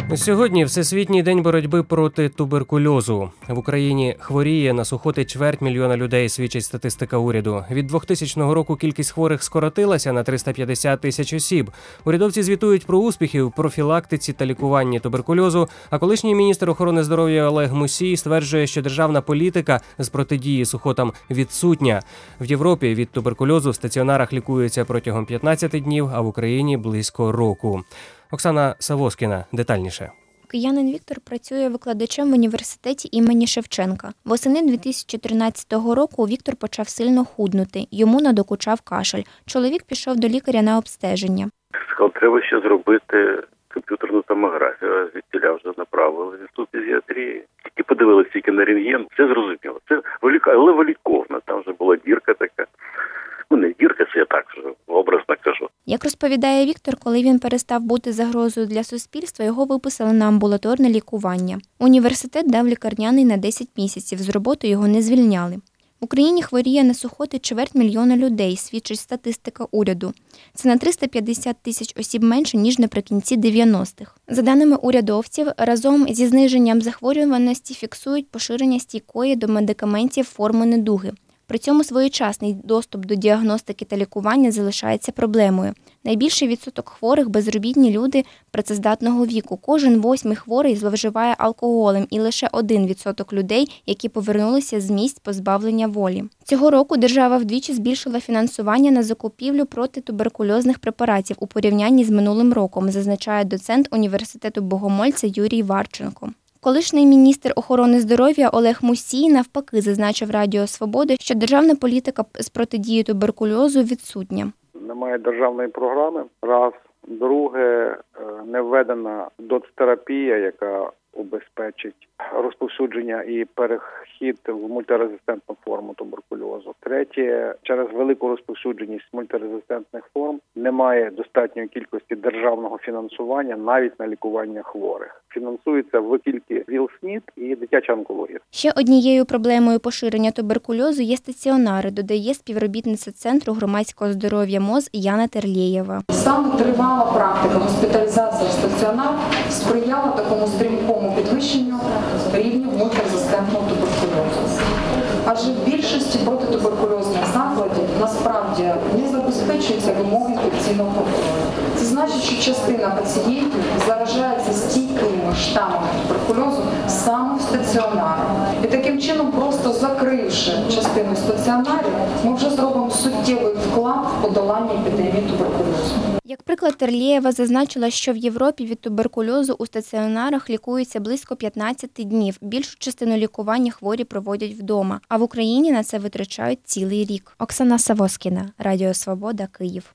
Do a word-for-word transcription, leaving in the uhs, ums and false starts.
Сьогодні Всесвітній день боротьби проти туберкульозу. В Україні хворіє на сухоти чверть мільйона людей, свідчить статистика уряду. Від двохтисячного року кількість хворих скоротилася на триста п'ятдесят тисяч осіб. Урядовці звітують про успіхи у профілактиці та лікуванні туберкульозу, а колишній міністр охорони здоров'я Олег Мусій стверджує, що державна політика з протидії сухотам відсутня. В Європі від туберкульозу в стаціонарах лікуються протягом п'ятнадцяти днів, а в Україні близько року. Оксана Савоскіна детальніше. Киянин Віктор працює викладачем в університеті імені Шевченка. Восени дві тисячі тринадцятого року Віктор почав сильно худнути. Йому надокучав кашель. Чоловік пішов до лікаря на обстеження. Сказав, треба ще зробити комп'ютерну томографію. Звідтіля вже направили в інститут фізіатрії. І подивилися тільки на рентген. Все зрозуміло. Це але валіковна. Там вже була дірка така. Ну, не дірка, це я так вже образно кажу. Як розповідає Віктор, коли він перестав бути загрозою для суспільства, його виписали на амбулаторне лікування. Університет дав лікарняний на десять місяців, з роботи його не звільняли. В Україні хворіє на сухоти чверть мільйона людей, свідчить статистика уряду. Це на триста п'ятдесят тисяч осіб менше, ніж наприкінці дев'яностих. За даними урядовців, разом зі зниженням захворюваності фіксують поширення стійкої до медикаментів форми недуги. При цьому своєчасний доступ до діагностики та лікування залишається проблемою. Найбільший відсоток хворих – безробітні люди працездатного віку. Кожен восьмий хворий зловживає алкоголем і лише один відсоток людей, які повернулися з місць позбавлення волі. Цього року держава вдвічі збільшила фінансування на закупівлю протитуберкульозних препаратів у порівнянні з минулим роком, зазначає доцент університету Богомольця Юрій Варченко. Колишній міністр охорони здоров'я Олег Мусій навпаки зазначив Радіо Свобода, що державна політика з протидії туберкульозу відсутня. Немає державної програми, раз. Друге, не введена доцтерапія, яка убезпечить розповсюдження і перехід в мультирезистентну форму туберкульозу. Третє, через велику розповсюдженість мультирезистентних форм немає достатньої кількості державного фінансування навіть на лікування хворих. Фінансується в тільки ВІЛ-СНІД і дитяча онкологія. Ще однією проблемою поширення туберкульозу є стаціонари, додає співробітниця Центру громадського здоров'я МОЗ Яна Терлєєва. Саме тривала практика госпіталізації в стаціонар сприяла такому стрімкому підвищенню рівня мультирезистентного туберкульозу. Адже в більшості протитуберкульозних закладів насправді не забезпечуються вимоги інфекційного контролю. Це значить, що частина пацієнтів заражається стійкими штамами туберкульозу саме в стаціонарах. І таким чином, просто закривши частину стаціонарів, ми вже зробимо суттєвий вклад в подолання епідемії туберкульозу. Як приклад, Терлєєва зазначила, що в Європі від туберкульозу у стаціонарах лікуються близько п'ятнадцяти днів. Більшу частину лікування хворі проводять вдома, а в Україні на це витрачають цілий рік. Оксана Савоскіна, Радіо Свобода, Київ.